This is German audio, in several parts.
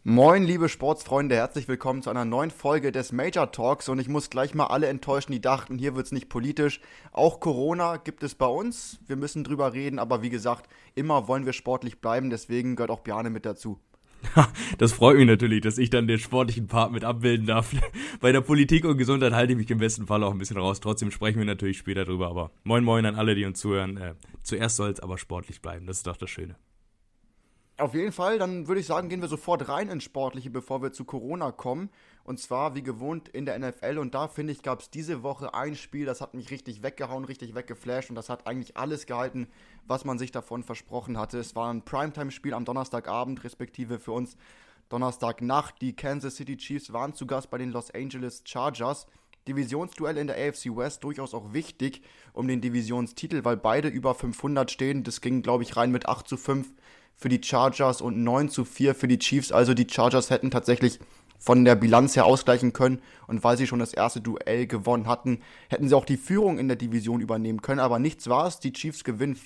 Moin, liebe Sportsfreunde, herzlich willkommen zu einer neuen Folge des Major Talks und ich muss gleich mal alle enttäuschen, die dachten, hier wird's nicht politisch. Auch Corona gibt es bei uns, wir müssen drüber reden, aber wie gesagt, immer wollen wir sportlich bleiben, deswegen gehört auch Bjarne mit dazu. Das freut mich natürlich, dass ich dann den sportlichen Part mit abbilden darf. Bei der Politik und Gesundheit halte ich mich im besten Fall auch ein bisschen raus. Trotzdem sprechen wir natürlich später drüber, aber moin an alle, die uns zuhören. Zuerst soll es aber sportlich bleiben, das ist doch das Schöne. Auf jeden Fall, dann würde ich sagen, gehen wir sofort rein ins Sportliche, bevor wir zu Corona kommen. Und zwar, wie gewohnt, in der NFL. Und da, finde ich, gab es diese Woche ein Spiel, das hat mich richtig weggehauen, richtig weggeflasht. Und das hat eigentlich alles gehalten, was man sich davon versprochen hatte. Es war ein Primetime-Spiel am Donnerstagabend, respektive für uns Donnerstagnacht. Die Kansas City Chiefs waren zu Gast bei den Los Angeles Chargers. Divisionsduell in der AFC West, durchaus auch wichtig um den Divisionstitel, weil beide über 500 stehen. Das ging, glaube ich, rein mit 8-5 für die Chargers und 9-4 für die Chiefs. Also die Chargers hätten tatsächlich von der Bilanz her ausgleichen können. Und weil sie schon das erste Duell gewonnen hatten, hätten sie auch die Führung in der Division übernehmen können. Aber nichts war es. Die Chiefs gewinnen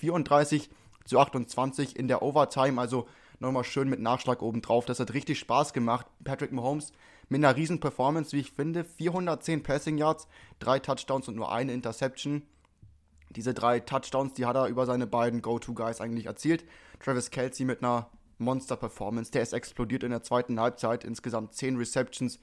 34-28 in der Overtime. Also nochmal schön mit Nachschlag obendrauf. Das hat richtig Spaß gemacht. Patrick Mahomes mit einer riesen Performance, wie ich finde. 410 Passing Yards, 3 Touchdowns und nur eine Interception. Diese 3 Touchdowns, die hat er über seine beiden Go-To-Guys eigentlich erzielt. Travis Kelce mit einer Monster-Performance, der ist explodiert in der zweiten Halbzeit. Insgesamt 10 Receptions,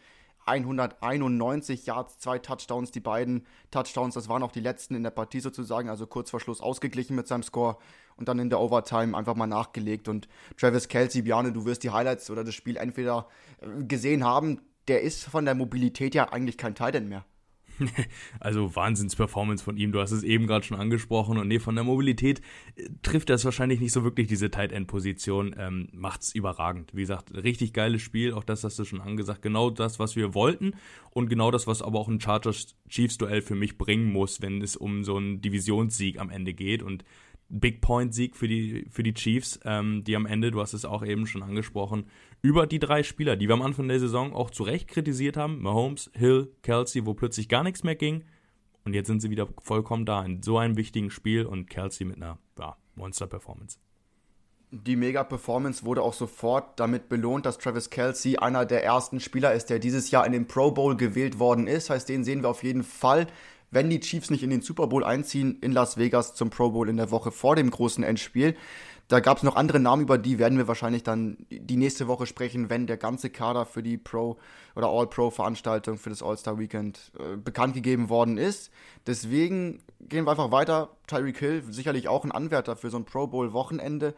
191 Yards, 2 Touchdowns. Die beiden Touchdowns, das waren auch die letzten in der Partie sozusagen, also kurz vor Schluss ausgeglichen mit seinem Score und dann in der Overtime einfach mal nachgelegt. Und Travis Kelce, Bjarne, du wirst die Highlights oder das Spiel entweder gesehen haben, der ist von der Mobilität ja eigentlich kein Tight End mehr. Also Wahnsinns-Performance von ihm, du hast es eben gerade schon angesprochen und von der Mobilität trifft er es wahrscheinlich nicht so wirklich, diese Tight-End-Position, macht's überragend. Wie gesagt, richtig geiles Spiel, auch das hast du schon angesagt, genau das, was wir wollten und genau das, was aber auch ein Chargers-Chiefs-Duell für mich bringen muss, wenn es um so einen Divisionssieg am Ende geht und Big-Point-Sieg für die Chiefs, die am Ende, du hast es auch eben schon angesprochen, über die 3 Spieler, die wir am Anfang der Saison auch zu Recht kritisiert haben, Mahomes, Hill, Kelce, wo plötzlich gar nichts mehr ging und jetzt sind sie wieder vollkommen da in so einem wichtigen Spiel und Kelce mit einer Monster-Performance. Die Mega-Performance wurde auch sofort damit belohnt, dass Travis Kelce einer der ersten Spieler ist, der dieses Jahr in den Pro Bowl gewählt worden ist. Heißt, den sehen wir auf jeden Fall, wenn die Chiefs nicht in den Super Bowl einziehen, in Las Vegas zum Pro Bowl in der Woche vor dem großen Endspiel. Da gab es noch andere Namen, über die werden wir wahrscheinlich dann die nächste Woche sprechen, wenn der ganze Kader für die Pro- oder All-Pro-Veranstaltung für das All-Star-Weekend bekannt gegeben worden ist. Deswegen gehen wir einfach weiter. Tyreek Hill, sicherlich auch ein Anwärter für so ein Pro Bowl-Wochenende.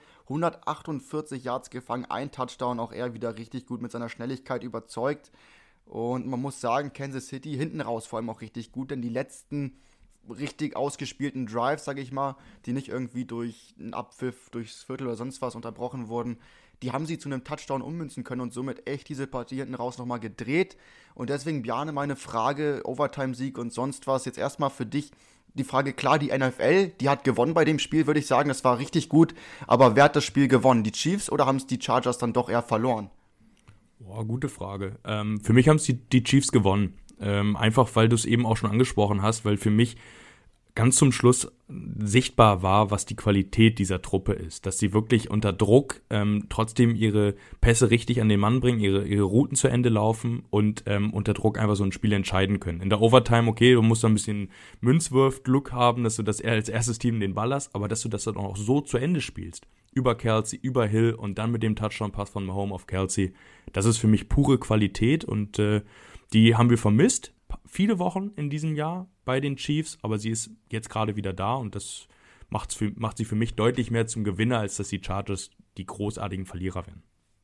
148 Yards gefangen, ein Touchdown, auch er wieder richtig gut mit seiner Schnelligkeit überzeugt. Und man muss sagen, Kansas City hinten raus vor allem auch richtig gut, denn die letzten richtig ausgespielten Drives, sage ich mal, die nicht irgendwie durch einen Abpfiff, durchs Viertel oder sonst was unterbrochen wurden, die haben sie zu einem Touchdown ummünzen können und somit echt diese Partie hinten raus nochmal gedreht. Und deswegen, Bjarne, meine Frage, Overtime-Sieg und sonst was, jetzt erstmal für dich die Frage, klar, die NFL, die hat gewonnen bei dem Spiel, würde ich sagen, das war richtig gut, aber wer hat das Spiel gewonnen, die Chiefs oder haben es die Chargers dann doch eher verloren? Boah, gute Frage. Für mich haben es die Chiefs gewonnen. Einfach, weil du es eben auch schon angesprochen hast, weil für mich ganz zum Schluss sichtbar war, was die Qualität dieser Truppe ist. Dass sie wirklich unter Druck trotzdem ihre Pässe richtig an den Mann bringen, ihre Routen zu Ende laufen und unter Druck einfach so ein Spiel entscheiden können. In der Overtime, okay, du musst da ein bisschen Münzwurf-Glück haben, dass du das als erstes Team den Ball hast, aber dass du das dann auch so zu Ende spielst. Über Kelce, über Hill und dann mit dem Touchdown-Pass von Mahomes auf Kelce. Das ist für mich pure Qualität und die haben wir vermisst. Viele Wochen in diesem Jahr bei den Chiefs, aber sie ist jetzt gerade wieder da und das macht sie für mich deutlich mehr zum Gewinner, als dass die Chargers die großartigen Verlierer werden.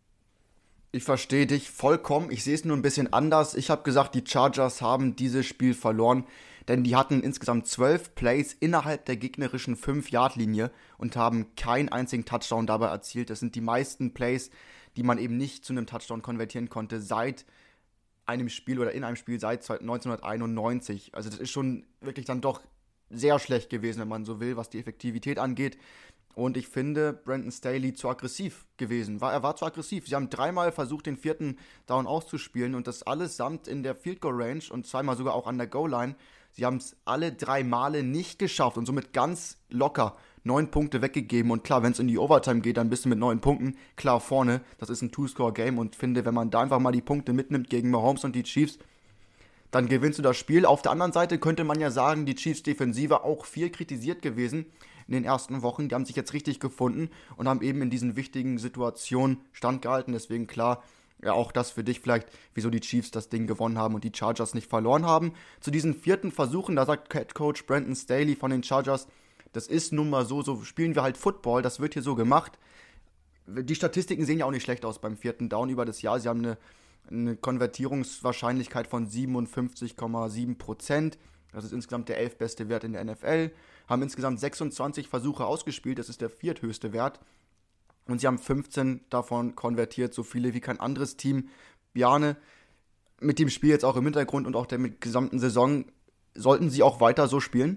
Ich verstehe dich vollkommen, ich sehe es nur ein bisschen anders. Ich habe gesagt, die Chargers haben dieses Spiel verloren, denn die hatten insgesamt 12 Plays innerhalb der gegnerischen 5-Yard-Linie und haben keinen einzigen Touchdown dabei erzielt. Das sind die meisten Plays, die man eben nicht zu einem Touchdown konvertieren konnte seit einem Spiel oder in einem Spiel seit 1991. Also das ist schon wirklich dann doch sehr schlecht gewesen, wenn man so will, was die Effektivität angeht. Und ich finde, Brandon Staley zu aggressiv gewesen. Er war zu aggressiv. Sie haben 3-mal versucht, den 4. Down auszuspielen und das allesamt in der Field Goal Range und 2-mal sogar auch an der Goal Line. Sie haben es alle 3 Male nicht geschafft und somit ganz locker 9 Punkte weggegeben und klar, wenn es in die Overtime geht, dann bist du mit 9 Punkten klar vorne. Das ist ein Two-Score-Game und finde, wenn man da einfach mal die Punkte mitnimmt gegen Mahomes und die Chiefs, dann gewinnst du das Spiel. Auf der anderen Seite könnte man ja sagen, die Chiefs-Defensive auch viel kritisiert gewesen in den ersten Wochen. Die haben sich jetzt richtig gefunden und haben eben in diesen wichtigen Situationen standgehalten. Deswegen klar, ja, auch das für dich vielleicht, wieso die Chiefs das Ding gewonnen haben und die Chargers nicht verloren haben. Zu diesen 4. Versuchen, da sagt Head Coach Brandon Staley von den Chargers, das ist nun mal so spielen wir halt Football, das wird hier so gemacht. Die Statistiken sehen ja auch nicht schlecht aus beim 4. Down über das Jahr. Sie haben eine Konvertierungswahrscheinlichkeit von 57,7%. Das ist insgesamt der 11. beste Wert in der NFL. Haben insgesamt 26 Versuche ausgespielt, das ist der 4. höchste Wert. Und sie haben 15 davon konvertiert, so viele wie kein anderes Team. Bjarne, mit dem Spiel jetzt auch im Hintergrund und auch der gesamten Saison, sollten sie auch weiter so spielen?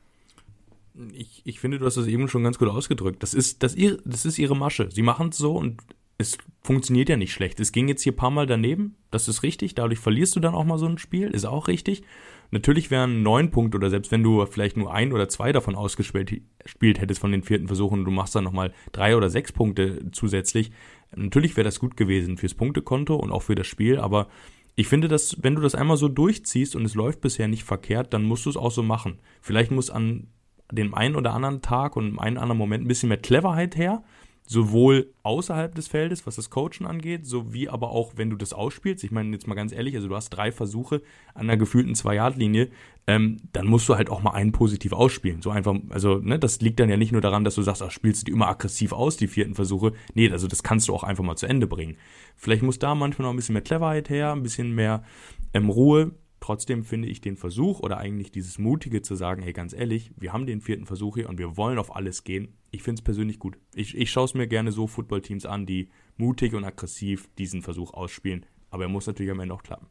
Ich finde, du hast das eben schon ganz gut ausgedrückt. Das ist ihre Masche. Sie machen es so und es funktioniert ja nicht schlecht. Es ging jetzt hier ein paar Mal daneben, das ist richtig. Dadurch verlierst du dann auch mal so ein Spiel, ist auch richtig. Natürlich wären 9 Punkte oder selbst wenn du vielleicht nur 1 oder 2 davon ausgespielt hättest von den 4. Versuchen und du machst dann nochmal 3 oder 6 Punkte zusätzlich. Natürlich wäre das gut gewesen fürs Punktekonto und auch für das Spiel, aber ich finde, dass wenn du das einmal so durchziehst und es läuft bisher nicht verkehrt, dann musst du es auch so machen. Vielleicht muss an dem einen oder anderen Tag und im einen oder anderen Moment ein bisschen mehr Cleverheit her, sowohl außerhalb des Feldes, was das Coachen angeht, sowie aber auch, wenn du das ausspielst. Ich meine jetzt mal ganz ehrlich, also du hast 3 Versuche an einer gefühlten 2-Yard-Linie, dann musst du halt auch mal einen positiv ausspielen. So einfach, also ne, das liegt dann ja nicht nur daran, dass du sagst, ach, spielst du die immer aggressiv aus, die 4. Versuche. Nee, also das kannst du auch einfach mal zu Ende bringen. Vielleicht muss da manchmal noch ein bisschen mehr Cleverheit her, ein bisschen mehr Ruhe. Trotzdem finde ich den Versuch oder eigentlich dieses Mutige zu sagen, hey, ganz ehrlich, wir haben den 4. Versuch hier und wir wollen auf alles gehen. Ich finde es persönlich gut. Ich schaue es mir gerne so Footballteams an, die mutig und aggressiv diesen Versuch ausspielen. Aber er muss natürlich am Ende auch klappen.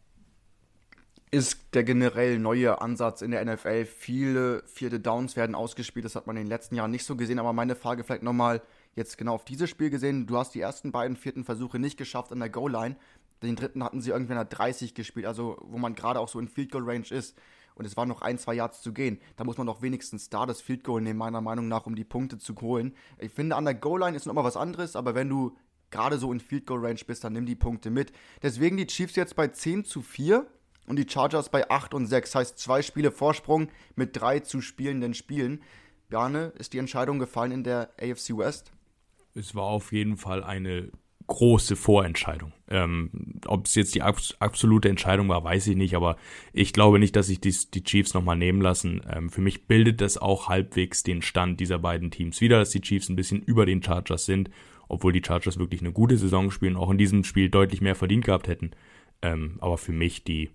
Ist der generell neue Ansatz in der NFL. Viele 4. Downs werden ausgespielt. Das hat man in den letzten Jahren nicht so gesehen. Aber meine Frage vielleicht nochmal jetzt genau auf dieses Spiel gesehen. Du hast die ersten beiden 4. Versuche nicht geschafft an der Goal-Line. Den 3. hatten sie irgendwann nach 30 gespielt, also wo man gerade auch so in Field Goal Range ist. Und es waren noch 1-2 Yards zu gehen. Da muss man doch wenigstens da das Field Goal nehmen, meiner Meinung nach, um die Punkte zu holen. Ich finde, an der Goal-Line ist noch mal was anderes, aber wenn du gerade so in Field Goal Range bist, dann nimm die Punkte mit. Deswegen die Chiefs jetzt bei 10-4 und die Chargers bei 8-6. Heißt 2 Spiele Vorsprung mit 3 zu spielenden Spielen. Bjarne, ist die Entscheidung gefallen in der AFC West? Es war auf jeden Fall eine große Vorentscheidung. Ob es jetzt die absolute Entscheidung war, weiß ich nicht, aber ich glaube nicht, dass sich die Chiefs nochmal nehmen lassen. Für mich bildet das auch halbwegs den Stand dieser beiden Teams wieder, dass die Chiefs ein bisschen über den Chargers sind, obwohl die Chargers wirklich eine gute Saison spielen, auch in diesem Spiel deutlich mehr verdient gehabt hätten. Aber für mich die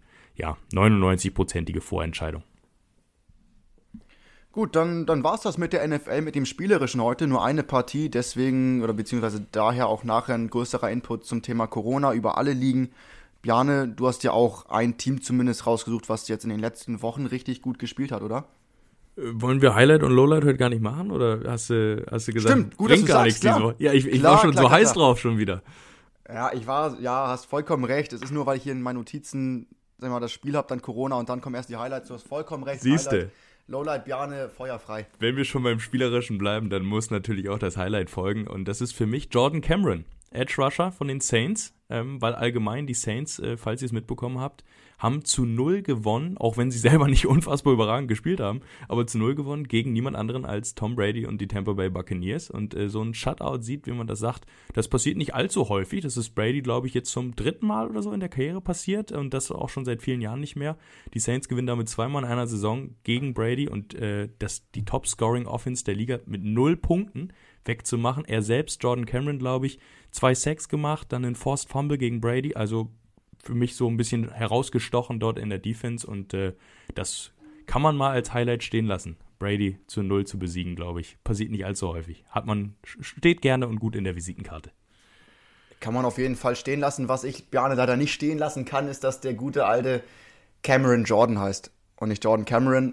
99%ige Vorentscheidung. Gut, dann war es das mit der NFL, mit dem Spielerischen heute. Nur eine Partie, deswegen, oder beziehungsweise daher auch nachher ein größerer Input zum Thema Corona über alle Ligen. Bjarne, du hast ja auch ein Team zumindest rausgesucht, was jetzt in den letzten Wochen richtig gut gespielt hat, oder? Wollen wir Highlight und Lowlight heute gar nicht machen? Oder hast du gesagt, stimmt, gut, dass du sagst, klar. Ja, ich war schon so heiß drauf schon wieder. Ja, hast vollkommen recht. Es ist nur, weil ich hier in meinen Notizen, sag mal, das Spiel habe, dann Corona und dann kommen erst die Highlights. Du hast vollkommen recht. Siehste. Lowlight, Bjarne, feuerfrei. Wenn wir schon beim Spielerischen bleiben, dann muss natürlich auch das Highlight folgen. Und das ist für mich Jordan Cameron, Edge Rusher von den Saints. Weil allgemein die Saints, falls ihr es mitbekommen habt, haben zu 0 gewonnen, auch wenn sie selber nicht unfassbar überragend gespielt haben, aber zu 0 gewonnen gegen niemand anderen als Tom Brady und die Tampa Bay Buccaneers. Und so ein Shutout sieht, wie man das sagt, das passiert nicht allzu häufig. Das ist Brady, glaube ich, jetzt zum 3. Mal oder so in der Karriere passiert und das auch schon seit vielen Jahren nicht mehr. Die Saints gewinnen damit 2-mal in einer Saison gegen Brady und die Top-Scoring-Offense der Liga mit 0 Punkten wegzumachen. Er selbst, Jordan Cameron, glaube ich, 2 Sacks gemacht, dann einen Forced Fumble gegen Brady, also für mich so ein bisschen herausgestochen dort in der Defense und das kann man mal als Highlight stehen lassen. Brady zu 0 zu besiegen, glaube ich. Passiert nicht allzu häufig. Steht gerne und gut in der Visitenkarte. Kann man auf jeden Fall stehen lassen. Was ich Bjarne leider nicht stehen lassen kann, ist, dass der gute alte Cameron Jordan heißt und nicht Jordan Cameron.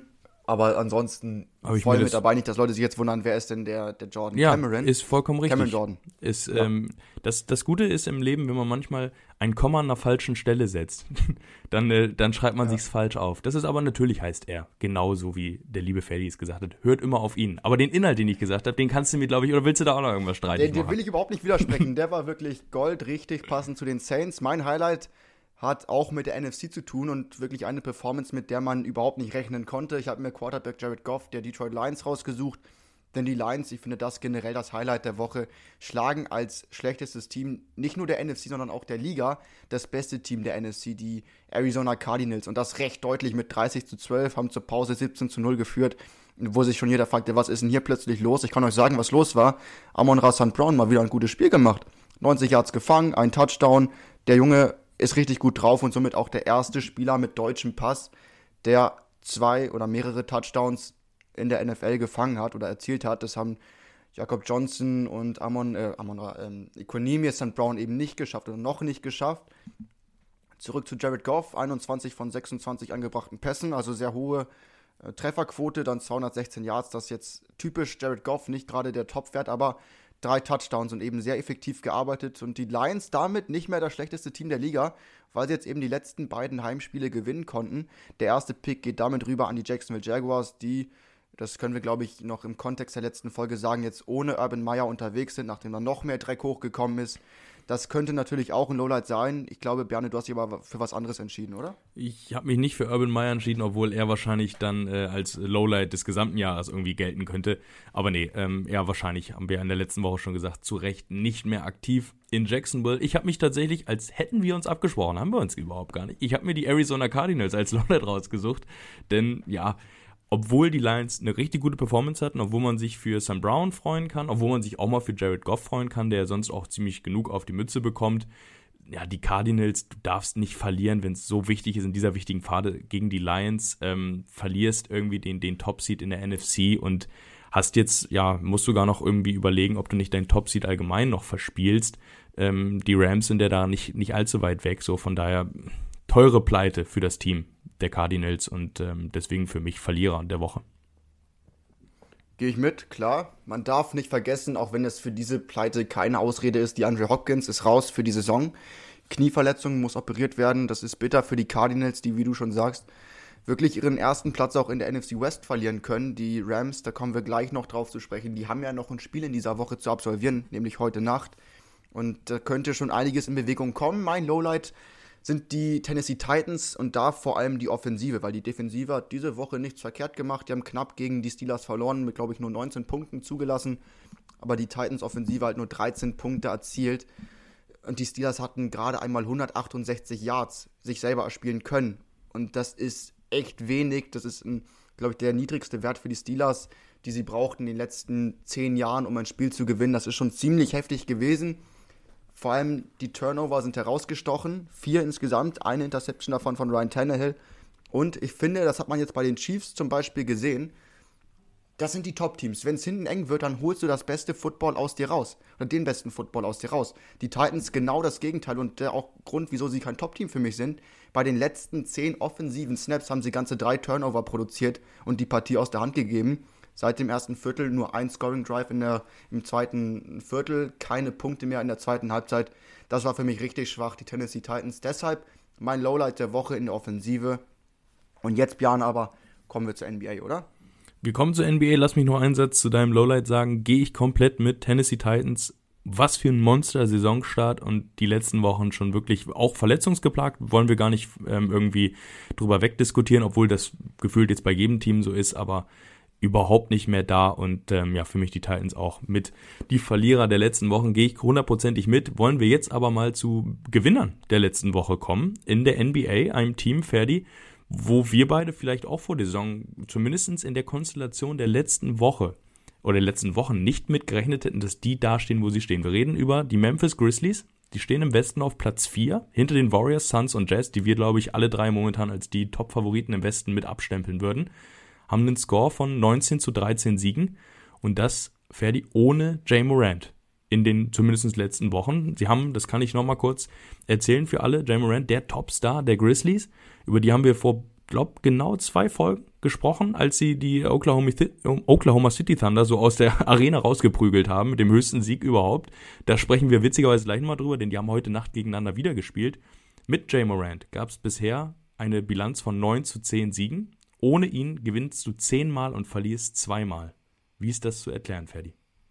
Aber ansonsten voll mit dabei. Nicht, dass Leute sich jetzt wundern, wer ist denn der Jordan? Ja, Cameron? ist vollkommen richtig. Cameron Jordan. Ist, das Gute ist im Leben, wenn man manchmal ein Komma an der falschen Stelle setzt, dann schreibt man sich's falsch auf. Das ist aber natürlich, heißt er, genauso wie der liebe Ferdi es gesagt hat, hört immer auf ihn. Aber den Inhalt, den ich gesagt habe, den kannst du mir, glaube ich, oder willst du da auch noch irgendwas streitig machen? Den will ich überhaupt nicht widersprechen. Der war wirklich goldrichtig, passend zu den Saints. Mein Highlight hat auch mit der NFC zu tun und wirklich eine Performance, mit der man überhaupt nicht rechnen konnte. Ich habe mir Quarterback Jared Goff der Detroit Lions rausgesucht, denn die Lions, ich finde das generell das Highlight der Woche, schlagen als schlechtestes Team nicht nur der NFC, sondern auch der Liga das beste Team der NFC, die Arizona Cardinals, und das recht deutlich mit 30-12, haben zur Pause 17-0 geführt, wo sich schon jeder fragte, was ist denn hier plötzlich los? Ich kann euch sagen, was los war. Amon-Ra St. Brown mal wieder ein gutes Spiel gemacht. 90 Yards gefangen, ein Touchdown. Der Junge ist richtig gut drauf und somit auch der erste Spieler mit deutschem Pass, der 2 oder mehrere Touchdowns in der NFL gefangen hat oder erzielt hat. Das haben Jakob Johnson und Equanimeous St. Brown eben nicht geschafft oder noch nicht geschafft. Zurück zu Jared Goff, 21 von 26 angebrachten Pässen, also sehr hohe Trefferquote, dann 216 Yards, das ist jetzt typisch Jared Goff, nicht gerade der Topwert, aber 3 Touchdowns und eben sehr effektiv gearbeitet und die Lions damit nicht mehr das schlechteste Team der Liga, weil sie jetzt eben die letzten beiden Heimspiele gewinnen konnten. Der erste Pick geht damit rüber an die Jacksonville Jaguars, die, das können wir glaube ich noch im Kontext der letzten Folge sagen, jetzt ohne Urban Meyer unterwegs sind, nachdem da noch mehr Dreck hochgekommen ist. Das könnte natürlich auch ein Lowlight sein. Ich glaube, Bjarne, du hast dich aber für was anderes entschieden, oder? Ich habe mich nicht für Urban Meyer entschieden, obwohl er wahrscheinlich dann als Lowlight des gesamten Jahres irgendwie gelten könnte. Aber nee, er wahrscheinlich, haben wir in der letzten Woche schon gesagt, zu Recht nicht mehr aktiv in Jacksonville. Ich habe mich tatsächlich, als hätten wir uns abgesprochen, haben wir uns überhaupt gar nicht. Ich habe mir die Arizona Cardinals als Lowlight rausgesucht, denn ja, obwohl die Lions eine richtig gute Performance hatten, obwohl man sich für St. Brown freuen kann, obwohl man sich auch mal für Jared Goff freuen kann, der sonst auch ziemlich genug auf die Mütze bekommt. Ja, die Cardinals, du darfst nicht verlieren, wenn es so wichtig ist in dieser wichtigen Phase gegen die Lions. Verlierst irgendwie den Top-Seed in der NFC und hast jetzt, ja, musst sogar noch irgendwie überlegen, ob du nicht deinen Top-Seed allgemein noch verspielst. Die Rams sind ja da nicht allzu weit weg, so von daher teure Pleite für das Team der Cardinals und deswegen für mich Verlierer der Woche. Gehe ich mit, klar. Man darf nicht vergessen, auch wenn es für diese Pleite keine Ausrede ist, DeAndre Hopkins ist raus für die Saison. Knieverletzung, muss operiert werden. Das ist bitter für die Cardinals, die, wie du schon sagst, wirklich ihren ersten Platz auch in der NFC West verlieren können. Die Rams, da kommen wir gleich noch drauf zu sprechen, die haben ja noch ein Spiel in dieser Woche zu absolvieren, nämlich heute Nacht. Und da könnte schon einiges in Bewegung kommen. Mein Lowlight sind die Tennessee Titans und da vor allem die Offensive, weil die Defensive hat diese Woche nichts verkehrt gemacht. Die haben knapp gegen die Steelers verloren, mit glaube ich nur 19 Punkten zugelassen, aber die Titans Offensive halt nur 13 Punkte erzielt und die Steelers hatten gerade einmal 168 Yards sich selber erspielen können und das ist echt wenig. Das ist, glaube ich, der niedrigste Wert für die Steelers, die sie brauchten in den letzten 10 Jahren, um ein Spiel zu gewinnen. Das ist schon ziemlich heftig gewesen. Vor allem die Turnover sind herausgestochen. 4 insgesamt, eine Interception davon von Ryan Tannehill. Und ich finde, das hat man jetzt bei den Chiefs zum Beispiel gesehen, das sind die Top-Teams. Wenn es hinten eng wird, dann holst du das beste Football aus dir raus. Oder den besten Football aus dir raus. Die Titans genau das Gegenteil. Und der auch Grund, wieso sie kein Top-Team für mich sind. Bei den letzten 10 offensiven Snaps haben sie ganze 3 Turnover produziert und die Partie aus der Hand gegeben. Seit dem ersten Viertel nur ein Scoring-Drive im zweiten Viertel, keine Punkte mehr in der zweiten Halbzeit. Das war für mich richtig schwach, die Tennessee Titans. Deshalb mein Lowlight der Woche in der Offensive. Und jetzt, Björn, aber kommen wir zur NBA, oder? Wir kommen zur NBA. Lass mich noch einen Satz zu deinem Lowlight sagen. Gehe ich komplett mit. Tennessee Titans, was für ein Monster-Saisonstart und die letzten Wochen schon wirklich auch verletzungsgeplagt. Wollen wir gar nicht irgendwie drüber wegdiskutieren, obwohl das gefühlt jetzt bei jedem Team so ist, aber überhaupt nicht mehr da und ja, für mich die Titans auch mit die Verlierer der letzten Wochen, gehe ich hundertprozentig mit. Wollen wir jetzt aber mal zu Gewinnern der letzten Woche kommen, in der NBA, einem Team, Ferdi, wo wir beide vielleicht auch vor der Saison, zumindest in der Konstellation der letzten Woche oder der letzten Wochen nicht mitgerechnet hätten, dass die da stehen, wo sie stehen. Wir reden über die Memphis Grizzlies, die stehen im Westen auf Platz 4, hinter den Warriors, Suns und Jazz, die wir, glaube ich, alle drei momentan als die Top-Favoriten im Westen mit abstempeln würden. Haben einen Score von 19-13 Siegen und das, Ferdi, ohne Ja Morant in den zumindest letzten Wochen. Sie haben, das kann ich nochmal kurz erzählen für alle, Ja Morant, der Topstar der Grizzlies, über die haben wir vor glaube, genau 2 Folgen gesprochen, als sie die Oklahoma City Thunder so aus der Arena rausgeprügelt haben, mit dem höchsten Sieg überhaupt. Da sprechen wir witzigerweise gleich nochmal drüber, denn die haben heute Nacht gegeneinander wieder gespielt. Mit Ja Morant gab es bisher eine Bilanz von 9-10 Siegen. Ohne ihn gewinnst du 10-mal und verlierst 2-mal. Wie ist das zu erklären, Ferdi?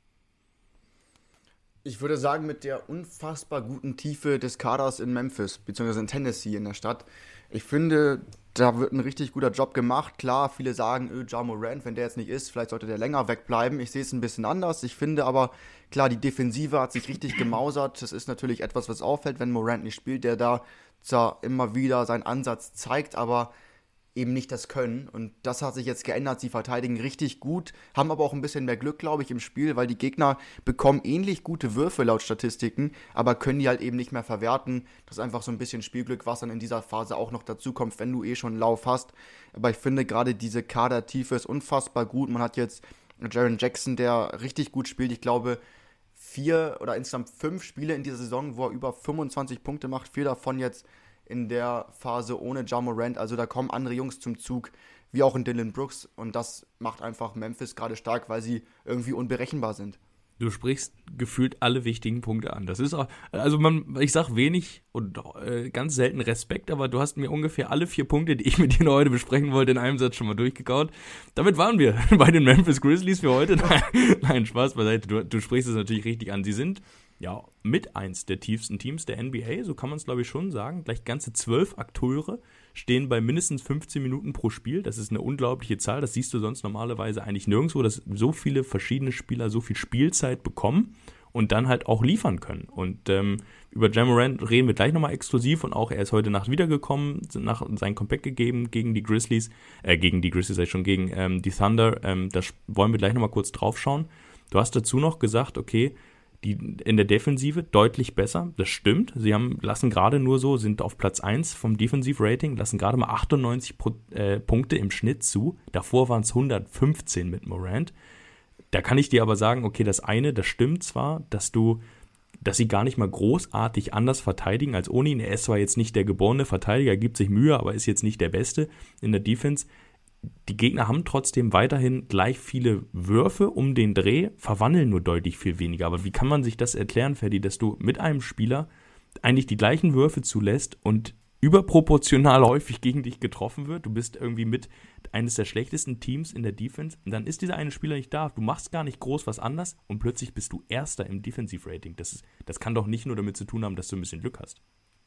Ich würde sagen, mit der unfassbar guten Tiefe des Kaders in Memphis, beziehungsweise in Tennessee in der Stadt. Ich finde, da wird ein richtig guter Job gemacht. Klar, viele sagen, Ja Morant, wenn der jetzt nicht ist, vielleicht sollte der länger wegbleiben. Ich sehe es ein bisschen anders. Ich finde aber, klar, die Defensive hat sich richtig gemausert. Das ist natürlich etwas, was auffällt, wenn Morant nicht spielt, der da zwar immer wieder seinen Ansatz zeigt, aber eben nicht das Können. Und das hat sich jetzt geändert. Sie verteidigen richtig gut, haben aber auch ein bisschen mehr Glück, glaube ich, im Spiel, weil die Gegner bekommen ähnlich gute Würfe laut Statistiken, aber können die halt eben nicht mehr verwerten. Das ist einfach so ein bisschen Spielglück, was dann in dieser Phase auch noch dazu kommt, wenn du schon einen Lauf hast. Aber ich finde gerade diese Kadertiefe ist unfassbar gut. Man hat jetzt Jaren Jackson, der richtig gut spielt. Ich glaube, 4 oder insgesamt 5 Spiele in dieser Saison, wo er über 25 Punkte macht, 4 davon jetzt in der Phase ohne Ja Morant. Also da kommen andere Jungs zum Zug, wie auch in Dillon Brooks. Und das macht einfach Memphis gerade stark, weil sie irgendwie unberechenbar sind. Du sprichst gefühlt alle wichtigen Punkte an. Das ist auch, also ich sag wenig und ganz selten Respekt, aber du hast mir ungefähr alle 4 Punkte, die ich mit dir heute besprechen wollte, in einem Satz schon mal durchgekaut. Damit waren wir bei den Memphis Grizzlies für heute. Nein, Spaß beiseite. Du sprichst es natürlich richtig an. Sie sind ja mit eins der tiefsten Teams der NBA, so kann man es glaube ich schon sagen. Gleich ganze 12 Akteure stehen bei mindestens 15 Minuten pro Spiel. Das ist eine unglaubliche Zahl. Das siehst du sonst normalerweise eigentlich nirgendwo, dass so viele verschiedene Spieler so viel Spielzeit bekommen und dann halt auch liefern können. Und über Ja Morant reden wir gleich nochmal exklusiv und auch er ist heute Nacht wiedergekommen, nach sein Comeback gegeben gegen die Grizzlies, gegen die die Thunder. Da wollen wir gleich nochmal kurz drauf schauen. Du hast dazu noch gesagt, okay, die in der Defensive deutlich besser, das stimmt. Sie lassen gerade nur so, sind auf Platz 1 vom Defensive-Rating, lassen gerade mal 98 Punkte im Schnitt zu. Davor waren es 115 mit Morant. Da kann ich dir aber sagen, okay, das stimmt zwar, dass sie gar nicht mal großartig anders verteidigen als ohne ihn. Er ist zwar jetzt nicht der geborene Verteidiger, gibt sich Mühe, aber ist jetzt nicht der Beste in der Defense. Die Gegner haben trotzdem weiterhin gleich viele Würfe um den Dreh, verwandeln nur deutlich viel weniger. Aber wie kann man sich das erklären, Ferdi, dass du mit einem Spieler eigentlich die gleichen Würfe zulässt und überproportional häufig gegen dich getroffen wird? Du bist irgendwie mit eines der schlechtesten Teams in der Defense und dann ist dieser eine Spieler nicht da. Du machst gar nicht groß was anders und plötzlich bist du Erster im Defensive-Rating. Das kann doch nicht nur damit zu tun haben, dass du ein bisschen Glück hast.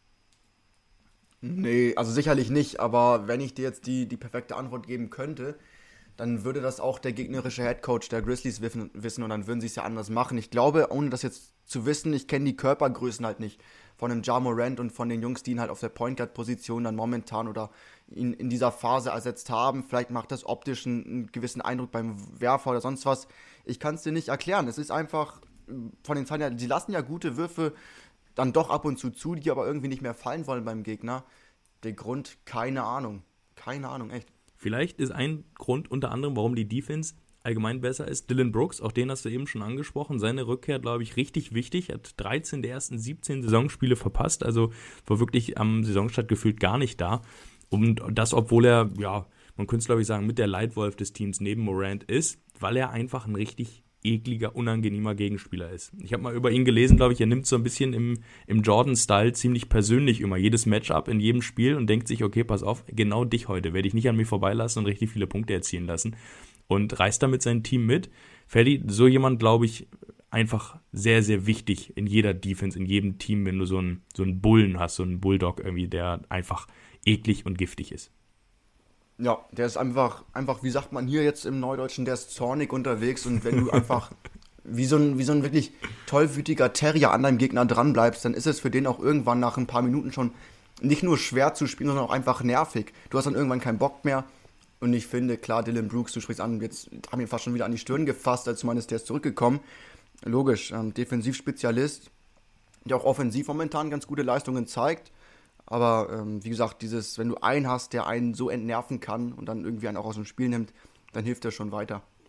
Nee, also sicherlich nicht, aber wenn ich dir jetzt die perfekte Antwort geben könnte, dann würde das auch der gegnerische Headcoach der Grizzlies wissen und dann würden sie es ja anders machen. Ich glaube, ohne das jetzt zu wissen, ich kenne die Körpergrößen halt nicht von dem Ja Morant und von den Jungs, die ihn halt auf der Point Guard Position dann momentan oder ihn in dieser Phase ersetzt haben. Vielleicht macht das optisch einen gewissen Eindruck beim Werfer oder sonst was. Ich kann es dir nicht erklären. Es ist einfach von den Zahlen, sie lassen ja gute Würfe dann doch ab und zu, die aber irgendwie nicht mehr fallen wollen beim Gegner. Der Grund, keine Ahnung. Keine Ahnung, echt. Vielleicht ist ein Grund unter anderem, warum die Defense allgemein besser ist. Dillon Brooks, auch den hast du eben schon angesprochen. Seine Rückkehr, glaube ich, richtig wichtig. Hat 13 der ersten 17 Saisonspiele verpasst. Also war wirklich am Saisonstart gefühlt gar nicht da. Und das, obwohl er, ja, man könnte es glaube ich sagen, mit der Leitwolf des Teams neben Morant ist, weil er einfach ein richtig ekliger, unangenehmer Gegenspieler ist. Ich habe mal über ihn gelesen, glaube ich, er nimmt so ein bisschen im Jordan-Style ziemlich persönlich immer jedes Matchup in jedem Spiel und denkt sich, okay, pass auf, genau dich heute werde ich nicht an mir vorbeilassen und richtig viele Punkte erzielen lassen und reißt damit sein Team mit. Ferdi, so jemand, glaube ich, einfach sehr, sehr wichtig in jeder Defense, in jedem Team, wenn du so einen Bullen hast, so einen Bulldog irgendwie, der einfach eklig und giftig ist. Ja, der ist einfach, wie sagt man hier jetzt im Neudeutschen, der ist zornig unterwegs und wenn du einfach wie so ein wirklich tollwütiger Terrier an deinem Gegner dranbleibst, dann ist es für den auch irgendwann nach ein paar Minuten schon nicht nur schwer zu spielen, sondern auch einfach nervig. Du hast dann irgendwann keinen Bock mehr und ich finde, klar, Dillon Brooks, du sprichst an, jetzt haben ihn fast schon wieder an die Stirn gefasst, als du meinst, der ist zurückgekommen. Logisch, Defensivspezialist, der auch offensiv momentan ganz gute Leistungen zeigt. Aber wie gesagt, wenn du einen hast, der einen so entnerven kann und dann irgendwie einen auch aus dem Spiel nimmt, dann hilft er schon weiter.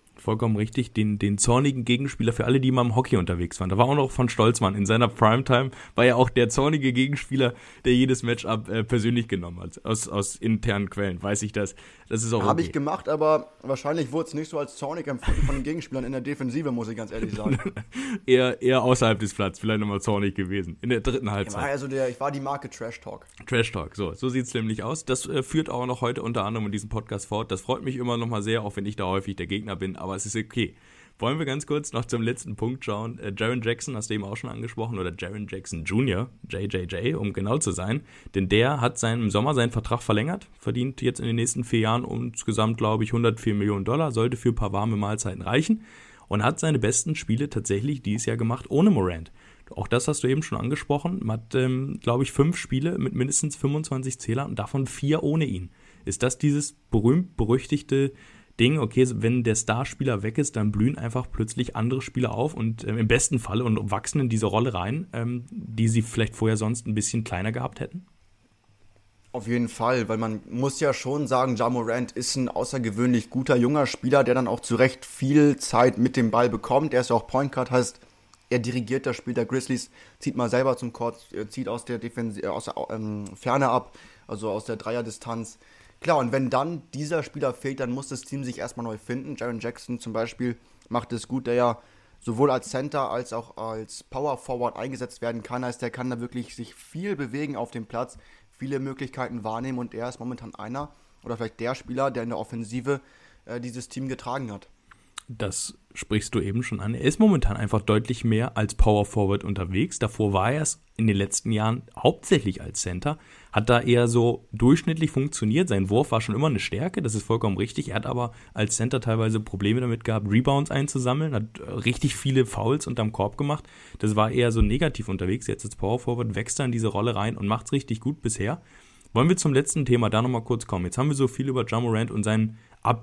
Vollkommen richtig, den zornigen Gegenspieler für alle, die mal im Hockey unterwegs waren. Da war auch noch von Stolzmann in seiner Primetime, war ja auch der zornige Gegenspieler, der jedes Matchup persönlich genommen hat. Aus internen Quellen weiß ich das. Das ist auch Habe okay. ich gemacht, aber wahrscheinlich wurde es nicht so als zornig empfunden von den Gegenspielern in der Defensive, muss ich ganz ehrlich sagen. eher außerhalb des Platzes, vielleicht nochmal zornig gewesen. In der dritten Halbzeit. Ich war die Marke Trash Talk. Trash Talk, so sieht es nämlich aus. Das führt auch noch heute unter anderem in diesem Podcast fort. Das freut mich immer noch mal sehr, auch wenn ich da häufig der Gegner bin, aber es ist okay. Wollen wir ganz kurz noch zum letzten Punkt schauen. Jaren Jackson hast du eben auch schon angesprochen, oder Jaren Jackson Jr., JJJ, um genau zu sein. Denn der hat im Sommer seinen Vertrag verlängert, verdient jetzt in den nächsten 4 Jahren insgesamt, glaube ich, $104 Millionen, sollte für ein paar warme Mahlzeiten reichen und hat seine besten Spiele tatsächlich dieses Jahr gemacht ohne Morant. Auch das hast du eben schon angesprochen. Man hat, glaube ich, 5 Spiele mit mindestens 25 Zählern und davon 4 ohne ihn. Ist das dieses berühmt-berüchtigte Ding, okay, wenn der Starspieler weg ist, dann blühen einfach plötzlich andere Spieler auf und im besten Falle und wachsen in diese Rolle rein, die sie vielleicht vorher sonst ein bisschen kleiner gehabt hätten? Auf jeden Fall, weil man muss ja schon sagen, Ja Morant ist ein außergewöhnlich guter junger Spieler, der dann auch zu Recht viel Zeit mit dem Ball bekommt. Er ist ja auch Point Guard, heißt, er dirigiert das Spiel der Grizzlies, zieht mal selber zum Court, zieht aus der Ferne ab, also aus der Dreierdistanz. Klar, und wenn dann dieser Spieler fehlt, dann muss das Team sich erstmal neu finden. Jaren Jackson zum Beispiel macht es gut, der ja sowohl als Center als auch als Power Forward eingesetzt werden kann. Heißt, der kann da wirklich sich viel bewegen auf dem Platz, viele Möglichkeiten wahrnehmen und er ist momentan einer oder vielleicht der Spieler, der in der Offensive dieses Team getragen hat. Das sprichst du eben schon an. Er ist momentan einfach deutlich mehr als Power Forward unterwegs. Davor war er es in den letzten Jahren hauptsächlich als Center. Hat da eher so durchschnittlich funktioniert. Sein Wurf war schon immer eine Stärke, das ist vollkommen richtig. Er hat aber als Center teilweise Probleme damit gehabt, Rebounds einzusammeln. Hat richtig viele Fouls unterm Korb gemacht. Das war eher so negativ unterwegs. Jetzt als Power Forward wächst er in diese Rolle rein und macht es richtig gut bisher. Wollen wir zum letzten Thema da nochmal kurz kommen. Jetzt haben wir so viel über Ja Morant und seinen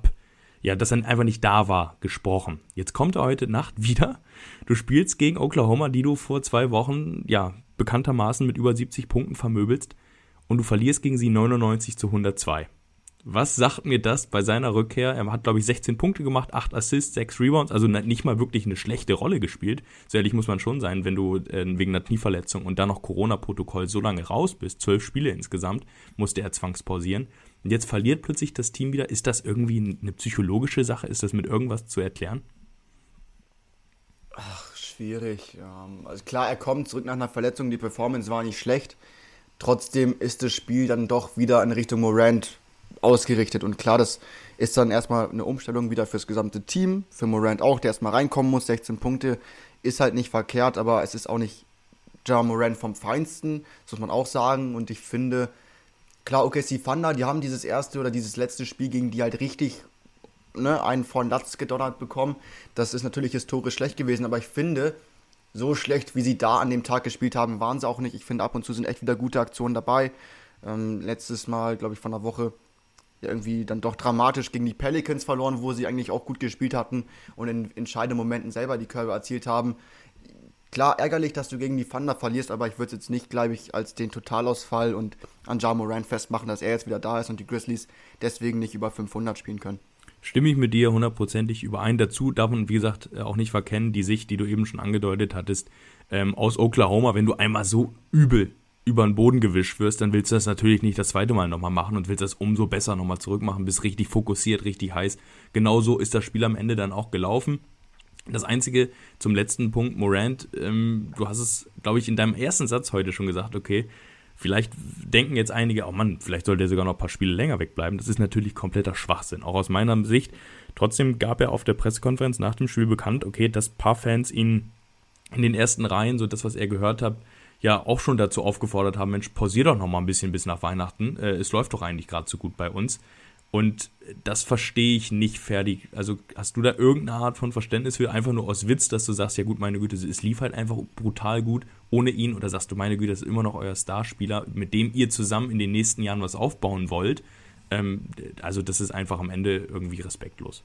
dass er einfach nicht da war, gesprochen. Jetzt kommt er heute Nacht wieder. Du spielst gegen Oklahoma, die du vor 2 Wochen, bekanntermaßen mit über 70 Punkten vermöbelst und du verlierst gegen sie 99-102. Was sagt mir das bei seiner Rückkehr? Er hat, glaube ich, 16 Punkte gemacht, 8 Assists, 6 Rebounds, also nicht mal wirklich eine schlechte Rolle gespielt. So ehrlich muss man schon sein, wenn du wegen einer Knieverletzung und dann noch Corona-Protokoll so lange raus bist, 12 Spiele insgesamt, musste er zwangspausieren. Und jetzt verliert plötzlich das Team wieder. Ist das irgendwie eine psychologische Sache? Ist das mit irgendwas zu erklären? Ach, schwierig. Also klar, er kommt zurück nach einer Verletzung, die Performance war nicht schlecht. Trotzdem ist das Spiel dann doch wieder in Richtung Morant ausgerichtet. Und klar, das ist dann erstmal eine Umstellung wieder fürs gesamte Team. Für Morant auch, der erstmal reinkommen muss. 16 Punkte ist halt nicht verkehrt, aber es ist auch nicht Ja Morant vom Feinsten, das muss man auch sagen. Und ich finde, klar, OKC Thunder, die haben dieses erste oder dieses letzte Spiel gegen die halt richtig einen von Latz gedonnert bekommen. Das ist natürlich historisch schlecht gewesen, aber ich finde, so schlecht, wie sie da an dem Tag gespielt haben, waren sie auch nicht. Ich finde, ab und zu sind echt wieder gute Aktionen dabei. Letztes Mal, glaube ich, von der Woche irgendwie dann doch dramatisch gegen die Pelicans verloren, wo sie eigentlich auch gut gespielt hatten und in entscheidenden Momenten selber die Körbe erzielt haben. Klar, ärgerlich, dass du gegen die Thunder verlierst, aber ich würde es jetzt nicht, glaube ich, als den Totalausfall und an Ja Morant festmachen, dass er jetzt wieder da ist und die Grizzlies deswegen nicht über 500 spielen können. Stimme ich mit dir 100%ig überein. Dazu darf man, wie gesagt, auch nicht verkennen, die Sicht, die du eben schon angedeutet hattest, aus Oklahoma, wenn du einmal so übel über den Boden gewischt wirst, dann willst du das natürlich nicht das zweite Mal nochmal machen und willst das umso besser nochmal zurückmachen, bist richtig fokussiert, richtig heiß. Genauso ist das Spiel am Ende dann auch gelaufen. Das Einzige zum letzten Punkt, Morant, du hast es, glaube ich, in deinem ersten Satz heute schon gesagt, okay, vielleicht denken jetzt einige, oh Mann, vielleicht sollte er sogar noch ein paar Spiele länger wegbleiben. Das ist natürlich kompletter Schwachsinn, auch aus meiner Sicht. Trotzdem gab er auf der Pressekonferenz nach dem Spiel bekannt, okay, dass ein paar Fans ihn in den ersten Reihen, so das, was er gehört hat, ja auch schon dazu aufgefordert haben, Mensch, pausier doch noch mal ein bisschen bis nach Weihnachten. Es läuft doch eigentlich gerade so gut bei uns. Und das verstehe ich nicht fertig. Also hast du da irgendeine Art von Verständnis für, einfach nur aus Witz, dass du sagst, ja gut, meine Güte, es lief halt einfach brutal gut ohne ihn, oder sagst du, meine Güte, das ist immer noch euer Starspieler, mit dem ihr zusammen in den nächsten Jahren was aufbauen wollt. Also das ist einfach am Ende irgendwie respektlos.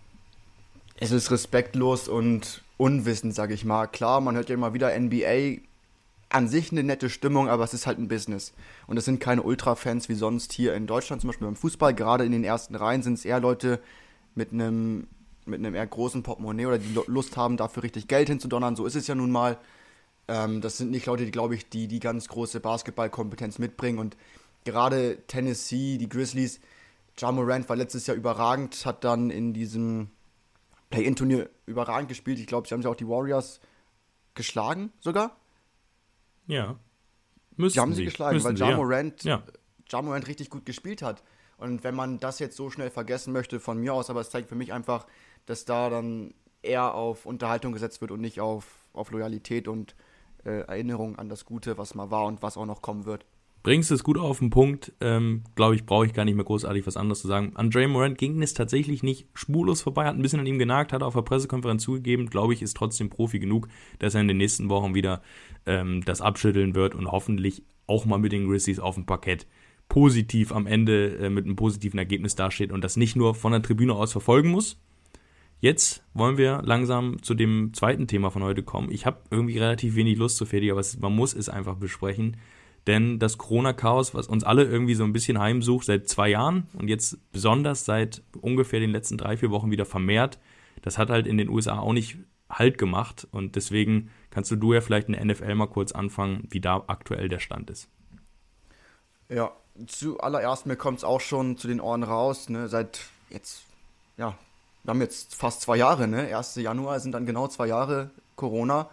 Es ist respektlos und unwissend, sage ich mal. Klar, man hört ja immer wieder NBA, an sich eine nette Stimmung, aber es ist halt ein Business. Und es sind keine Ultra-Fans wie sonst hier in Deutschland, zum Beispiel beim Fußball. Gerade in den ersten Reihen sind es eher Leute mit einem mit einem eher großen Portemonnaie oder die Lust haben, dafür richtig Geld hinzudonnern. So ist es ja nun mal. Das sind nicht Leute, die, glaube ich, die ganz große Basketballkompetenz mitbringen. Und gerade Tennessee, die Grizzlies, Ja Morant war letztes Jahr überragend, hat dann in diesem Play-In-Turnier überragend gespielt. Ich glaube, sie haben ja auch die Warriors geschlagen sogar. Ja. Die haben sie geschlagen, weil Ja Morant richtig gut gespielt hat. Und wenn man das jetzt so schnell vergessen möchte, von mir aus, aber es zeigt für mich einfach, dass da dann eher auf Unterhaltung gesetzt wird und nicht auf Loyalität und Erinnerung an das Gute, was mal war und was auch noch kommen wird. Bringst es gut auf den Punkt, glaube ich, brauche ich gar nicht mehr großartig was anderes zu sagen. An Ja Morant ging es tatsächlich nicht spurlos vorbei, hat ein bisschen an ihm genagt, hat auf der Pressekonferenz zugegeben, glaube ich, ist trotzdem Profi genug, dass er in den nächsten Wochen wieder das abschütteln wird und hoffentlich auch mal mit den Grizzlies auf dem Parkett positiv am Ende mit einem positiven Ergebnis dasteht und das nicht nur von der Tribüne aus verfolgen muss. Jetzt wollen wir langsam zu dem zweiten Thema von heute kommen. Ich habe irgendwie relativ wenig Lust zu Fedi, aber man muss es einfach besprechen. Denn das Corona-Chaos, was uns alle irgendwie so ein bisschen heimsucht seit 2 Jahren und jetzt besonders seit ungefähr den letzten 3-4 Wochen wieder vermehrt, das hat halt in den USA auch nicht Halt gemacht. Und deswegen kannst du ja vielleicht in der NFL mal kurz anfangen, wie da aktuell der Stand ist. Ja, zuallererst, mir kommt es auch schon zu den Ohren raus, ne, seit jetzt, ja, wir haben jetzt fast 2 Jahre, ne, 1. Januar sind dann genau 2 Jahre Corona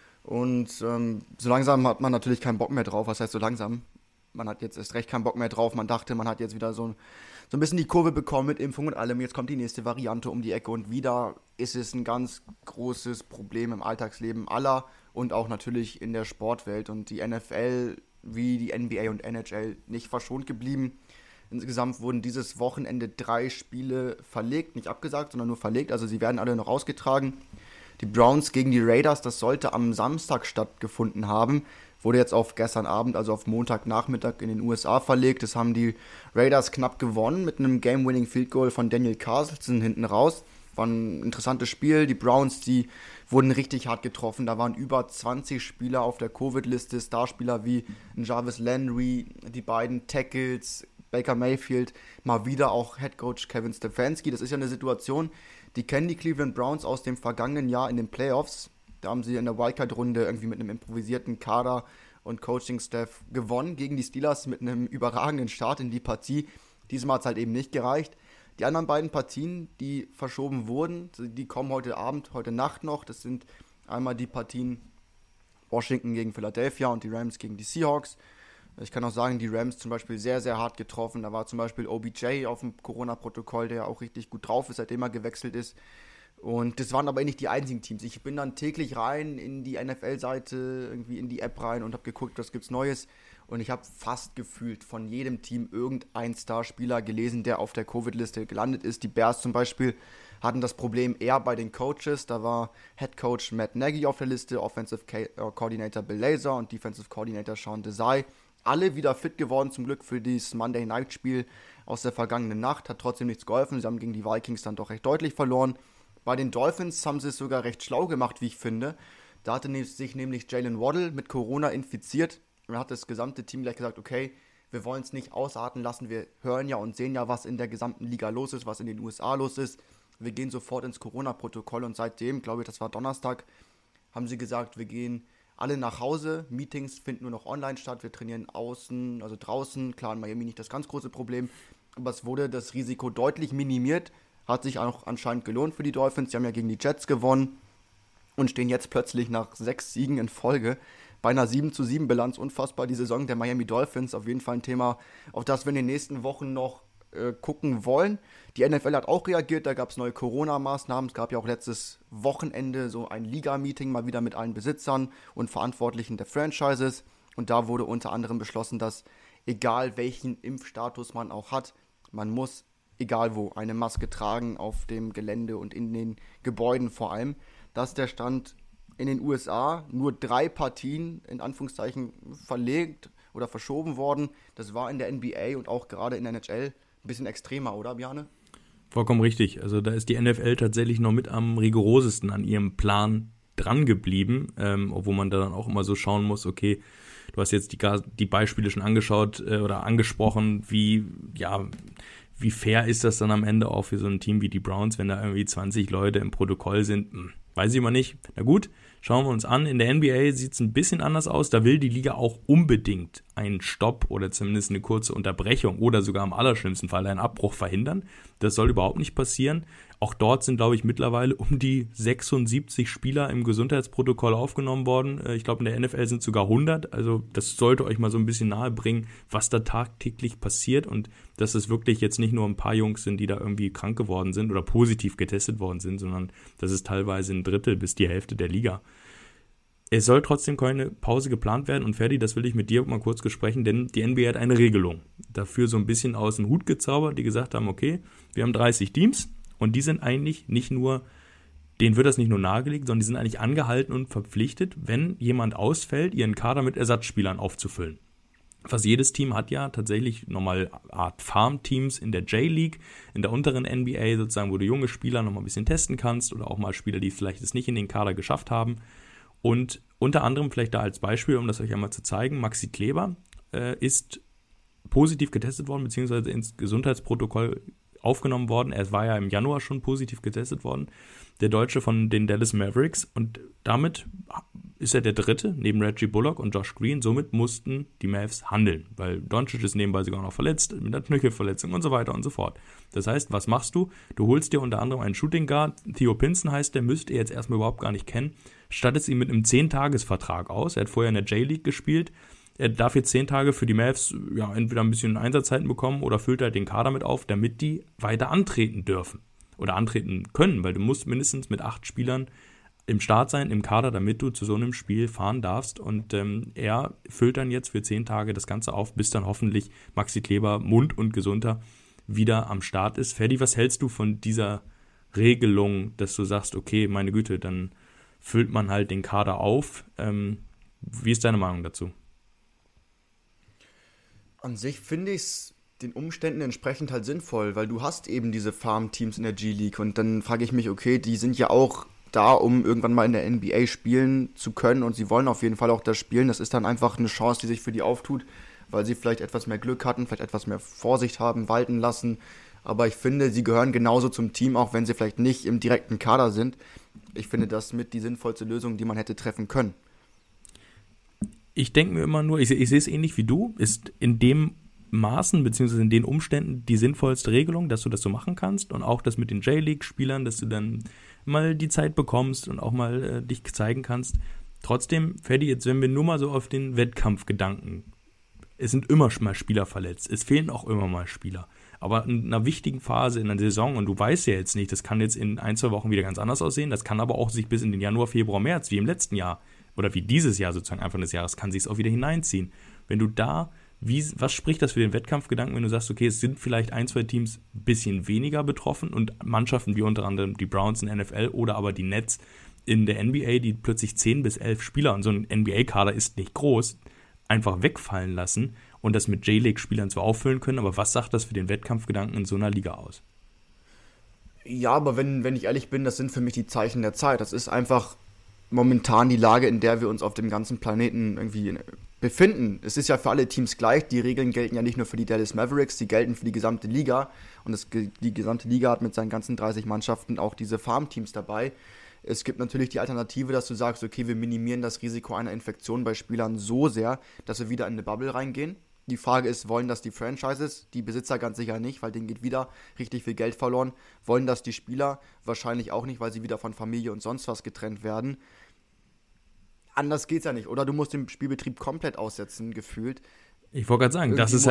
und so langsam hat man natürlich keinen Bock mehr drauf, was heißt so langsam? Man hat jetzt erst recht keinen Bock mehr drauf, man dachte, man hat jetzt wieder so ein bisschen die Kurve bekommen mit Impfung und allem, jetzt kommt die nächste Variante um die Ecke und wieder ist es ein ganz großes Problem im Alltagsleben aller und auch natürlich in der Sportwelt und die NFL wie die NBA und NHL nicht verschont geblieben. Insgesamt wurden dieses Wochenende 3 Spiele verlegt, nicht abgesagt, sondern nur verlegt, also sie werden alle noch ausgetragen. Die Browns gegen die Raiders, das sollte am Samstag stattgefunden haben, wurde jetzt auf gestern Abend, also auf Montagnachmittag in den USA verlegt. Das haben die Raiders knapp gewonnen mit einem Game-Winning-Field-Goal von Daniel Carlson hinten raus. War ein interessantes Spiel. Die Browns, die wurden richtig hart getroffen. Da waren über 20 Spieler auf der Covid-Liste. Starspieler wie Jarvis Landry, die beiden Tackles, Baker Mayfield, mal wieder auch Headcoach Kevin Stefanski. Das ist ja eine Situation, die kennen die Cleveland Browns aus dem vergangenen Jahr in den Playoffs. Da haben sie in der Wildcard-Runde irgendwie mit einem improvisierten Kader und Coaching-Staff gewonnen gegen die Steelers mit einem überragenden Start in die Partie. Diesmal hat es halt eben nicht gereicht. Die anderen beiden Partien, die verschoben wurden, die kommen heute Abend, heute Nacht noch. Das sind einmal die Partien Washington gegen Philadelphia und die Rams gegen die Seahawks. Ich kann auch sagen, die Rams zum Beispiel sehr, sehr hart getroffen. Da war zum Beispiel OBJ auf dem Corona-Protokoll, der auch richtig gut drauf ist, seitdem er gewechselt ist. Und das waren aber nicht die einzigen Teams. Ich bin dann täglich rein in die NFL-Seite, irgendwie in die App rein und habe geguckt, was gibt's Neues. Und ich habe fast gefühlt von jedem Team irgendein Starspieler gelesen, der auf der Covid-Liste gelandet ist. Die Bears zum Beispiel hatten das Problem eher bei den Coaches. Da war Head Coach Matt Nagy auf der Liste, Offensive Coordinator Bill Lazor und Defensive Coordinator Sean Desai. Alle wieder fit geworden, zum Glück für dieses Monday Night Spiel aus der vergangenen Nacht. Hat trotzdem nichts geholfen. Sie haben gegen die Vikings dann doch recht deutlich verloren. Bei den Dolphins haben sie es sogar recht schlau gemacht, wie ich finde. Da hatte sich nämlich Jalen Waddle mit Corona infiziert. Und hat das gesamte Team gleich gesagt, okay, wir wollen es nicht ausarten lassen. Wir hören ja und sehen ja, was in der gesamten Liga los ist, was in den USA los ist. Wir gehen sofort ins Corona-Protokoll und seitdem, glaube ich, das war Donnerstag, haben sie gesagt, wir gehen alle nach Hause. Meetings finden nur noch online statt. Wir trainieren außen, also draußen. Klar, in Miami nicht das ganz große Problem. Aber es wurde das Risiko deutlich minimiert. Hat sich auch anscheinend gelohnt für die Dolphins. Sie haben ja gegen die Jets gewonnen und stehen jetzt plötzlich nach 6 Siegen in Folge bei einer 7-7 Bilanz. Unfassbar, die Saison der Miami Dolphins. Auf jeden Fall ein Thema, auf das wir in den nächsten Wochen noch gucken wollen. Die NFL hat auch reagiert, da gab es neue Corona-Maßnahmen. Es gab ja auch letztes Wochenende so ein Liga-Meeting mal wieder mit allen Besitzern und Verantwortlichen der Franchises. Und da wurde unter anderem beschlossen, dass egal welchen Impfstatus man auch hat, man muss, egal wo, eine Maske tragen auf dem Gelände und in den Gebäuden vor allem. Das ist der Stand in den USA. Nur 3 Partien, in Anführungszeichen, verlegt oder verschoben worden. Das war in der NBA und auch gerade in der NHL ein bisschen extremer, oder, Bjarne? Vollkommen richtig. Also da ist die NFL tatsächlich noch mit am rigorosesten an ihrem Plan dran geblieben, obwohl man da dann auch immer so schauen muss, okay, du hast jetzt die Beispiele schon angeschaut oder angesprochen, wie wie fair ist das dann am Ende auch für so ein Team wie die Browns, wenn da irgendwie 20 Leute im Protokoll sind? Weiß ich mal nicht. Na gut, schauen wir uns an. In der NBA sieht es ein bisschen anders aus. Da will die Liga auch unbedingt einen Stopp oder zumindest eine kurze Unterbrechung oder sogar im allerschlimmsten Fall einen Abbruch verhindern. Das soll überhaupt nicht passieren. Auch dort sind, glaube ich, mittlerweile um die 76 Spieler im Gesundheitsprotokoll aufgenommen worden. Ich glaube, in der NFL sind es sogar 100. Also das sollte euch mal so ein bisschen nahe bringen, was da tagtäglich passiert und dass es wirklich jetzt nicht nur ein paar Jungs sind, die da irgendwie krank geworden sind oder positiv getestet worden sind, sondern das ist teilweise ein Drittel bis die Hälfte der Liga. Es soll trotzdem keine Pause geplant werden und Ferdi, das will ich mit dir mal kurz besprechen, denn die NBA hat eine Regelung dafür so ein bisschen aus dem Hut gezaubert, die gesagt haben, okay, wir haben 30 Teams und die sind eigentlich nicht nur, denen wird das nicht nur nahegelegt, sondern die sind eigentlich angehalten und verpflichtet, wenn jemand ausfällt, ihren Kader mit Ersatzspielern aufzufüllen. Fast jedes Team hat ja tatsächlich nochmal Art Farm-Teams in der J-League, in der unteren NBA sozusagen, wo du junge Spieler nochmal ein bisschen testen kannst oder auch mal Spieler, die vielleicht es nicht in den Kader geschafft haben. Und unter anderem vielleicht da als Beispiel, um das euch einmal zu zeigen, Maxi Kleber ist positiv getestet worden, beziehungsweise ins Gesundheitsprotokoll aufgenommen worden. Er war ja im Januar schon positiv getestet worden, der Deutsche von den Dallas Mavericks. Und damit ist er der Dritte, neben Reggie Bullock und Josh Green. Somit mussten die Mavs handeln, weil Doncic ist nebenbei sogar noch verletzt, mit einer Knöchelverletzung und so weiter und so fort. Das heißt, was machst du? Du holst dir unter anderem einen Shooting Guard, Theo Pinson heißt der, müsst ihr jetzt erstmal überhaupt gar nicht kennen, stattet ihn mit einem 10-Tages-Vertrag aus. Er hat vorher in der J-League gespielt. Er darf jetzt 10 Tage für die Mavs ja, entweder ein bisschen Einsatzzeiten bekommen oder füllt halt den Kader mit auf, damit die weiter antreten dürfen oder antreten können, weil du musst mindestens mit 8 Spielern im Start sein, im Kader, damit du zu so einem Spiel fahren darfst. Und er füllt dann jetzt für 10 Tage das Ganze auf, bis dann hoffentlich Maxi Kleber Mund und gesunder wieder am Start ist. Ferdi, was hältst du von dieser Regelung, dass du sagst, okay, meine Güte, dann füllt man halt den Kader auf? Wie ist deine Meinung dazu? An sich finde ich es den Umständen entsprechend halt sinnvoll, weil du hast eben diese Farm-Teams in der G-League und dann frage ich mich, okay, die sind ja auch da, um irgendwann mal in der NBA spielen zu können und sie wollen auf jeden Fall auch das spielen. Das ist dann einfach eine Chance, die sich für die auftut, weil sie vielleicht etwas mehr Glück hatten, vielleicht etwas mehr Vorsicht haben, walten lassen. Aber ich finde, sie gehören genauso zum Team, auch wenn sie vielleicht nicht im direkten Kader sind. Ich finde das mit die sinnvollste Lösung, die man hätte treffen können. Ich denke mir immer nur, ich sehe es ähnlich wie du, ist in dem Maßen bzw. in den Umständen die sinnvollste Regelung, dass du das so machen kannst und auch das mit den J-League-Spielern, dass du dann mal die Zeit bekommst und auch mal dich zeigen kannst. Trotzdem, Ferdi, jetzt wenn wir nur mal so auf den Wettkampfgedanken, es sind immer mal Spieler verletzt, es fehlen auch immer mal Spieler, aber in einer wichtigen Phase in der Saison und du weißt ja jetzt nicht, das kann jetzt in 1-2 Wochen wieder ganz anders aussehen, das kann aber auch sich bis in den Januar, Februar, März, wie im letzten Jahr oder wie dieses Jahr sozusagen Anfang des Jahres, kann sich es auch wieder hineinziehen. Wenn du da, was spricht das für den Wettkampfgedanken, wenn du sagst, okay, es sind vielleicht 1-2 Teams ein bisschen weniger betroffen und Mannschaften wie unter anderem die Browns in der NFL oder aber die Nets in der NBA, die plötzlich 10 bis 11 Spieler, und so ein NBA-Kader ist nicht groß, einfach wegfallen lassen und das mit J-League-Spielern zwar auffüllen können, aber was sagt das für den Wettkampfgedanken in so einer Liga aus? Ja, aber wenn ich ehrlich bin, das sind für mich die Zeichen der Zeit. Das ist einfach momentan die Lage, in der wir uns auf dem ganzen Planeten irgendwie befinden. Es ist ja für alle Teams gleich. Die Regeln gelten ja nicht nur für die Dallas Mavericks, die gelten für die gesamte Liga. Und die gesamte Liga hat mit seinen ganzen 30 Mannschaften auch diese Farm-Teams dabei. Es gibt natürlich die Alternative, dass du sagst, okay, wir minimieren das Risiko einer Infektion bei Spielern so sehr, dass wir wieder in eine Bubble reingehen. Die Frage ist, wollen das die Franchises? Die Besitzer ganz sicher nicht, weil denen geht wieder richtig viel Geld verloren. Wollen das die Spieler? Wahrscheinlich auch nicht, weil sie wieder von Familie und sonst was getrennt werden. Anders geht's ja nicht. Oder du musst den Spielbetrieb komplett aussetzen, gefühlt. Ich wollte gerade sagen, das ist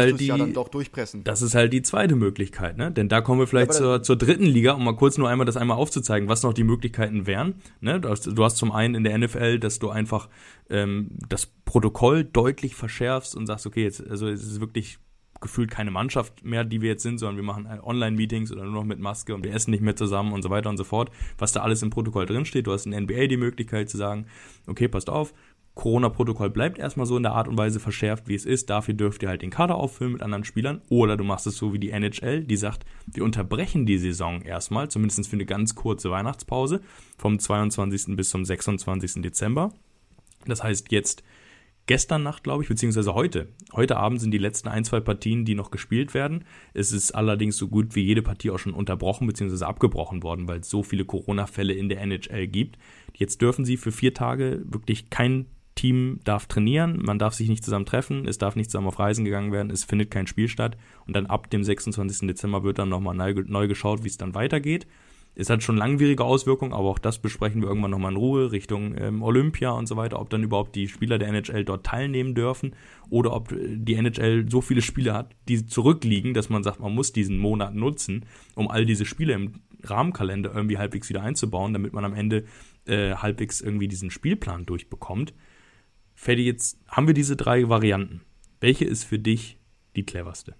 halt die zweite Möglichkeit, ne? Denn da kommen wir vielleicht zur dritten Liga, um mal kurz nur einmal aufzuzeigen, was noch die Möglichkeiten wären. Ne? Du hast zum einen in der NFL, dass du einfach das Protokoll deutlich verschärfst und sagst, okay, jetzt, also es ist wirklich gefühlt keine Mannschaft mehr, die wir jetzt sind, sondern wir machen Online-Meetings oder nur noch mit Maske und wir essen nicht mehr zusammen und so weiter und so fort, was da alles im Protokoll drinsteht. Du hast in der NBA die Möglichkeit zu sagen, okay, passt auf, Corona-Protokoll bleibt erstmal so in der Art und Weise verschärft, wie es ist. Dafür dürft ihr halt den Kader auffüllen mit anderen Spielern. Oder du machst es so wie die NHL, die sagt, wir unterbrechen die Saison erstmal, zumindest für eine ganz kurze Weihnachtspause, vom 22. bis zum 26. Dezember. Das heißt, jetzt gestern Nacht, glaube ich, beziehungsweise heute. Heute Abend sind die letzten 1-2 Partien, die noch gespielt werden. Es ist allerdings so gut wie jede Partie auch schon unterbrochen beziehungsweise abgebrochen worden, weil es so viele Corona-Fälle in der NHL gibt. Jetzt dürfen sie für 4 Tage wirklich kein Team darf trainieren, man darf sich nicht zusammen treffen, es darf nicht zusammen auf Reisen gegangen werden, es findet kein Spiel statt und dann ab dem 26. Dezember wird dann nochmal neu geschaut, wie es dann weitergeht. Es hat schon langwierige Auswirkungen, aber auch das besprechen wir irgendwann nochmal in Ruhe Richtung Olympia und so weiter, ob dann überhaupt die Spieler der NHL dort teilnehmen dürfen oder ob die NHL so viele Spiele hat, die zurückliegen, dass man sagt, man muss diesen Monat nutzen, um all diese Spiele im Rahmenkalender irgendwie halbwegs wieder einzubauen, damit man am Ende halbwegs irgendwie diesen Spielplan durchbekommt. Freddy, jetzt haben wir diese 3 Varianten. Welche ist für dich die cleverste?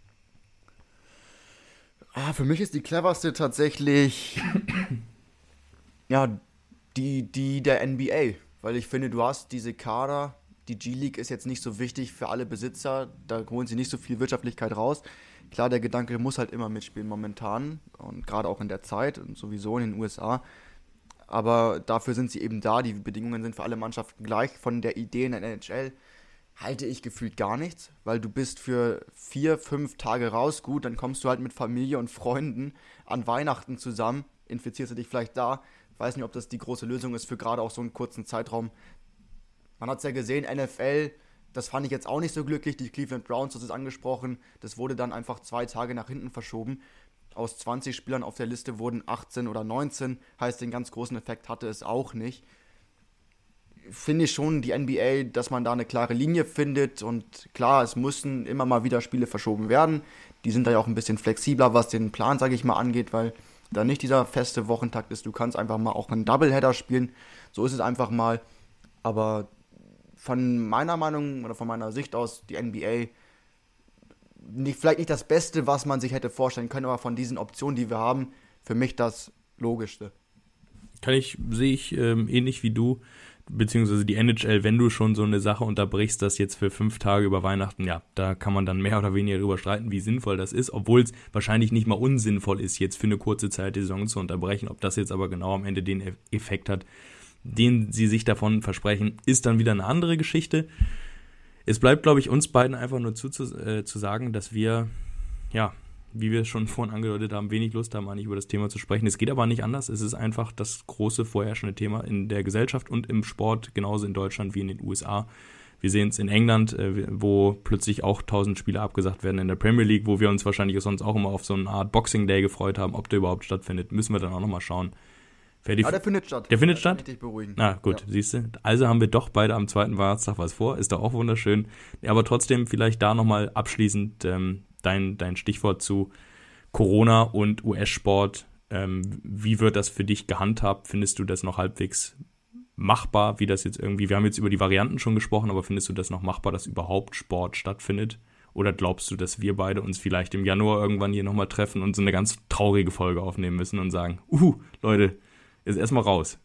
Für mich ist die cleverste tatsächlich ja, die der NBA. Weil ich finde, du hast diese Kader, die G-League ist jetzt nicht so wichtig für alle Besitzer, da holen sie nicht so viel Wirtschaftlichkeit raus. Klar, der Gedanke muss halt immer mitspielen momentan und gerade auch in der Zeit und sowieso in den USA. Aber dafür sind sie eben da, die Bedingungen sind für alle Mannschaften gleich. Von der Idee in der NHL halte ich gefühlt gar nichts, weil du bist für 4-5 Tage raus, gut, dann kommst du halt mit Familie und Freunden an Weihnachten zusammen, infizierst du dich vielleicht da, weiß nicht, ob das die große Lösung ist für gerade auch so einen kurzen Zeitraum. Man hat es ja gesehen, NFL, das fand ich jetzt auch nicht so glücklich, die Cleveland Browns, das ist angesprochen, das wurde dann einfach 2 Tage nach hinten verschoben. Aus 20 Spielern auf der Liste wurden 18 oder 19, heißt, den ganz großen Effekt hatte es auch nicht. Finde ich schon, die NBA, dass man da eine klare Linie findet und klar, es mussten immer mal wieder Spiele verschoben werden. Die sind da ja auch ein bisschen flexibler, was den Plan, sage ich mal, angeht, weil da nicht dieser feste Wochentakt ist. Du kannst einfach mal auch einen Doubleheader spielen, so ist es einfach mal. Aber von meiner Meinung oder von meiner Sicht aus, die NBA vielleicht nicht das Beste, was man sich hätte vorstellen können, aber von diesen Optionen, die wir haben, für mich das Logischste. Sehe ich ähnlich wie du, beziehungsweise die NHL, wenn du schon so eine Sache unterbrichst, das jetzt für 5 Tage über Weihnachten, ja, da kann man dann mehr oder weniger darüber streiten, wie sinnvoll das ist, obwohl es wahrscheinlich nicht mal unsinnvoll ist, jetzt für eine kurze Zeit die Saison zu unterbrechen. Ob das jetzt aber genau am Ende den Effekt hat, den sie sich davon versprechen, ist dann wieder eine andere Geschichte. Es bleibt, glaube ich, uns beiden einfach nur zu sagen, dass wir, ja, wie wir es schon vorhin angedeutet haben, wenig Lust haben, eigentlich über das Thema zu sprechen. Es geht aber nicht anders. Es ist einfach das große vorherrschende Thema in der Gesellschaft und im Sport, genauso in Deutschland wie in den USA. Wir sehen es in England, wo plötzlich auch 1000 Spiele abgesagt werden in der Premier League, wo wir uns wahrscheinlich sonst auch immer auf so eine Art Boxing Day gefreut haben. Ob der überhaupt stattfindet, müssen wir dann auch nochmal schauen. Der findet statt. Der findet statt? Kann ich dich beruhigen. Na gut, ja. Siehst du. Also haben wir doch beide am 2. Weihnachtstag was vor. Ist doch auch wunderschön. Aber trotzdem vielleicht da nochmal abschließend dein Stichwort zu Corona und US-Sport. Wie wird das für dich gehandhabt? Findest du das noch halbwegs machbar, wie das jetzt irgendwie, wir haben jetzt über die Varianten schon gesprochen, aber findest du das noch machbar, dass überhaupt Sport stattfindet? Oder glaubst du, dass wir beide uns vielleicht im Januar irgendwann hier nochmal treffen und so eine ganz traurige Folge aufnehmen müssen und sagen, Leute, jetzt erstmal raus?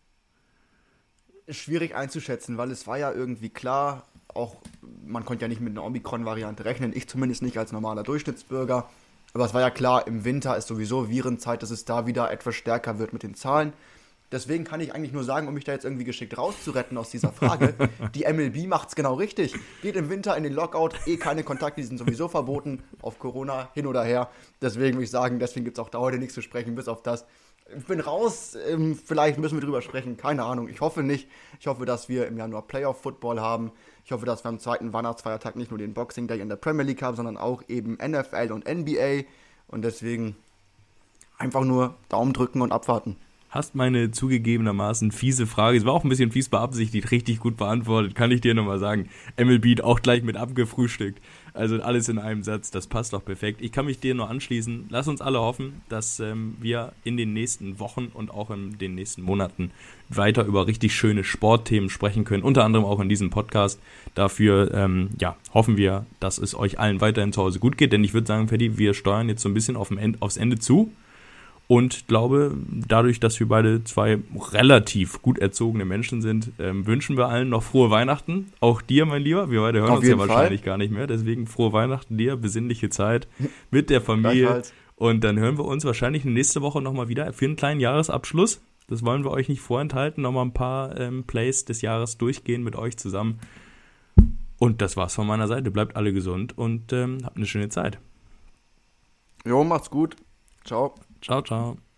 Schwierig einzuschätzen, weil es war ja irgendwie klar, auch man konnte ja nicht mit einer Omikron-Variante rechnen, ich zumindest nicht als normaler Durchschnittsbürger, aber es war ja klar, im Winter ist sowieso Virenzeit, dass es da wieder etwas stärker wird mit den Zahlen. Deswegen kann ich eigentlich nur sagen, um mich da jetzt irgendwie geschickt rauszuretten aus dieser Frage, die MLB macht's genau richtig. Geht im Winter in den Lockout, keine Kontakte, die sind sowieso verboten, auf Corona hin oder her. Deswegen würde ich sagen, deswegen gibt's auch da heute nichts zu sprechen, bis auf das. Ich bin raus, vielleicht müssen wir drüber sprechen, keine Ahnung, ich hoffe nicht. Ich hoffe, dass wir im Januar Playoff-Football haben. Ich hoffe, dass wir am 2. Weihnachtsfeiertag nicht nur den Boxing Day in der Premier League haben, sondern auch eben NFL und NBA. Und deswegen einfach nur Daumen drücken und abwarten. Hast meine zugegebenermaßen fiese Frage, es war auch ein bisschen fies beabsichtigt, richtig gut beantwortet, kann ich dir nochmal sagen. MLB auch gleich mit abgefrühstückt. Also alles in einem Satz, das passt doch perfekt. Ich kann mich dir nur anschließen. Lass uns alle hoffen, dass wir in den nächsten Wochen und auch in den nächsten Monaten weiter über richtig schöne Sportthemen sprechen können, unter anderem auch in diesem Podcast. Dafür hoffen wir, dass es euch allen weiterhin zu Hause gut geht, denn ich würde sagen, Paddy, wir steuern jetzt so ein bisschen aufs Ende zu. Und glaube, dadurch, dass wir beide 2 relativ gut erzogene Menschen sind, wünschen wir allen noch frohe Weihnachten. Auch dir, mein Lieber. Wir beide hören uns ja wahrscheinlich gar nicht mehr. Deswegen frohe Weihnachten dir, besinnliche Zeit mit der Familie. Und dann hören wir uns wahrscheinlich nächste Woche nochmal wieder für einen kleinen Jahresabschluss. Das wollen wir euch nicht vorenthalten. Nochmal ein paar Plays des Jahres durchgehen mit euch zusammen. Und das war's von meiner Seite. Bleibt alle gesund und habt eine schöne Zeit. Jo, macht's gut. Ciao. Ciao, ciao.